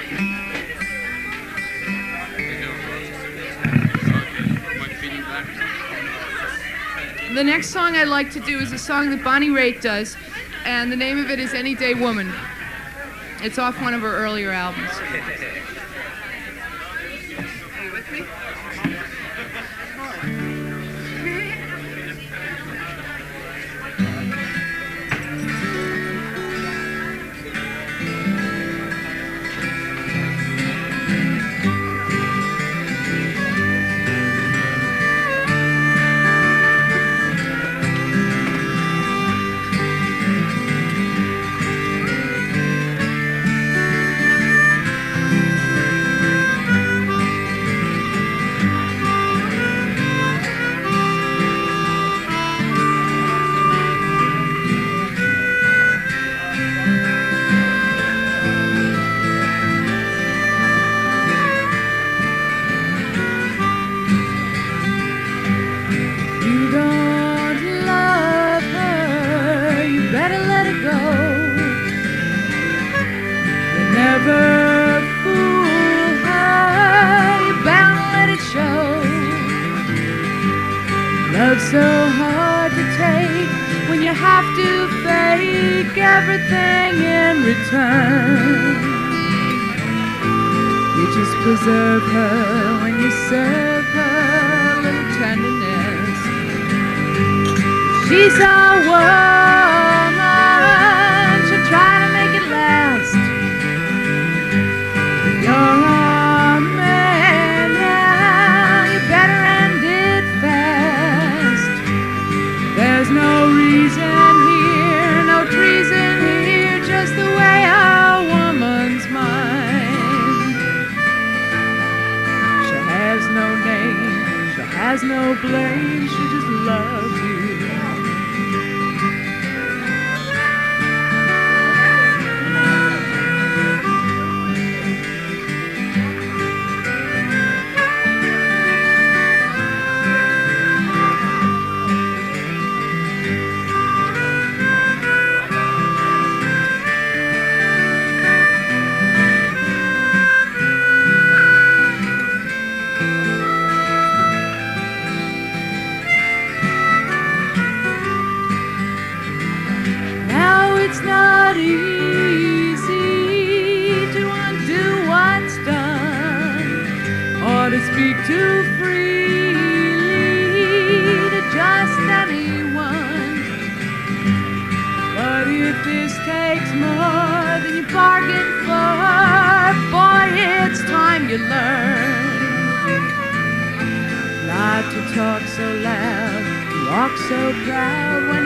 The next song I'd like to do is a song that Bonnie Raitt does, and the name of it is Any Day Woman. It's off one of her earlier albums. Are you with me? Never fool her, you're bound to let it show. Love's so hard to take when you have to fake everything in return. You just preserve her when you serve her a little tenderness. She's a woman, she'll try to make it last. You're a man now, you better end it fast. There's no reason here, no treason here, just the way a woman's mind. She has no name, she has no blame, she just loves you. It's not easy to undo what's done, or to speak too freely to just anyone. But if this takes more than you bargained for, boy, it's time you learn not to talk so loud, walk so proud when